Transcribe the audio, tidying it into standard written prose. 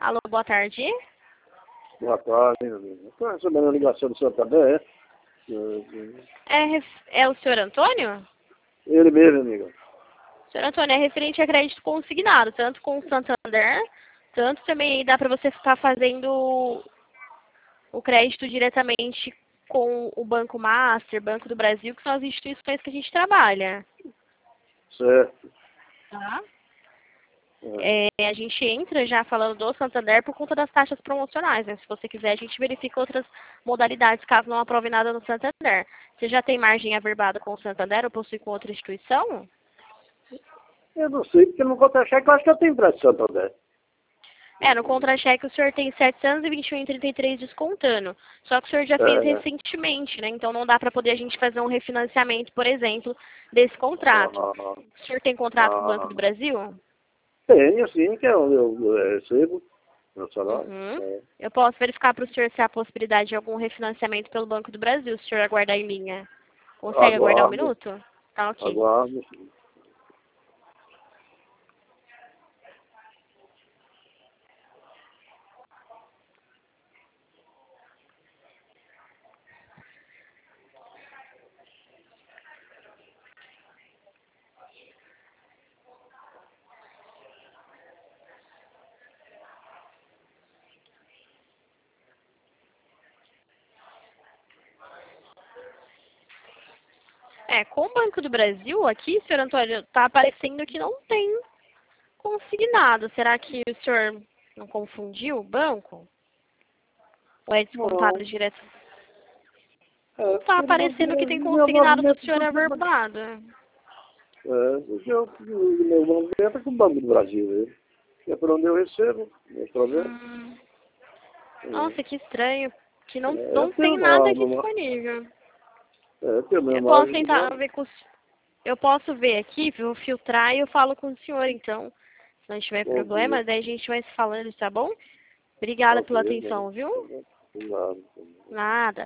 Alô, boa tarde. Boa tarde, amigo. Estou recebendo a ligação do Santander, É o senhor Antônio? Ele mesmo, amigo. Senhor Antônio, é referente a crédito consignado, tanto com o Santander, tanto também dá para você estar fazendo o crédito diretamente com o Banco Master, Banco do Brasil, que são as instituições que a gente trabalha. Certo. Tá? A gente entra já falando do Santander por conta das taxas promocionais, né? Se você quiser, a gente verifica outras modalidades, caso não aprove nada no Santander. Você já tem margem averbada com o Santander ou possui com outra instituição? Eu não sei, porque no contra-cheque eu acho que eu tenho para Santander. No contra-cheque o senhor tem R$ 721,33 descontando. Só que o senhor já fez recentemente, né? Então não dá para poder a gente fazer um refinanciamento, por exemplo, desse contrato. O senhor tem contrato com o Banco do Brasil? Tenho, sim, que eu recebo meu salário. Eu posso verificar para o senhor se há possibilidade de algum refinanciamento pelo Banco do Brasil, se o senhor aguardar em linha. Consegue aguardar um minuto? Tá, ok. Aguardo. Com o Banco do Brasil aqui, senhor Antônio, está aparecendo que não tem consignado. Será que o senhor não confundiu o banco? Ou é descontado direto? Não está aparecendo que tem consignado do senhor averbado. Porque o meu nome entra com o Banco do Brasil, né? É por onde eu recebo, não é problema. Nossa, que estranho. Que não tem nada aqui disponível. Tem o meu Eu posso nome. tentar ver com eu posso ver aqui, vou filtrar e eu falo com o senhor, então. Se não tiver problema, daí a gente vai se falando, tá bom? Obrigada pela atenção, viu? Nada. Nada.